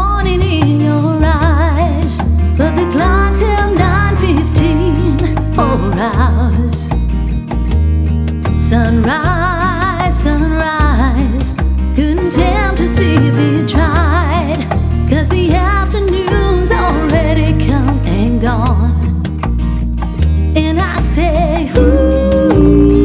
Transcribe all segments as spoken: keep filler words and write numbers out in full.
morning in your eyes, but the clock's held nine fifteen, four hours. Sunrise, sunrise, couldn't tell to see if you tried, 'cause the afternoon's already come and gone. And I say, ooh,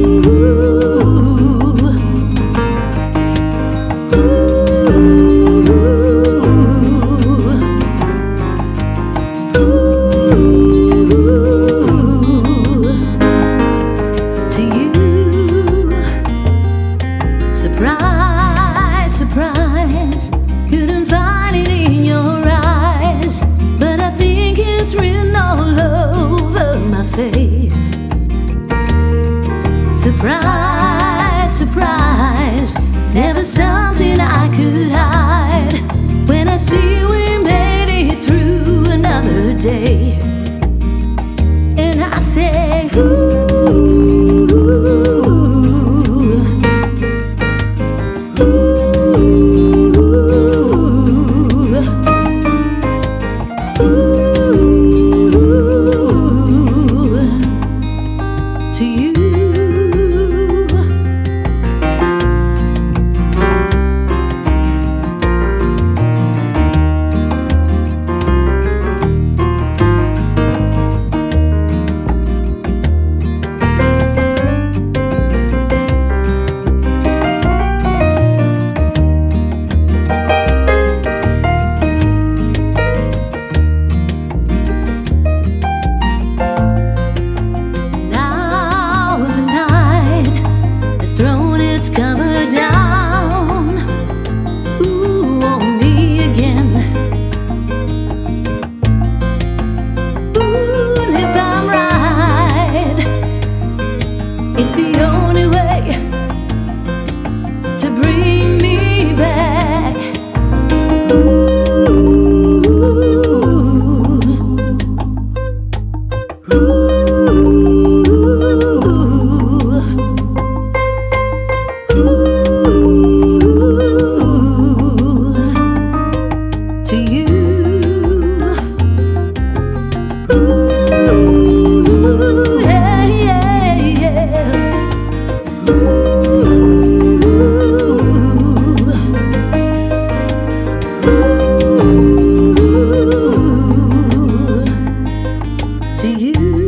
surprise, surprise, couldn't find it in your eyes, but I think it's written all over my face. Surprise, surprise, never something I could hide, when I see we made it through another day. And I say, ooh, to you. Thrown its cover down, ooh, on me again. Ooh, and if I'm right, it's the only way to bring me back. Ooh, ooh. To you, ooh, yeah, yeah, yeah. Ooh, ooh, to you.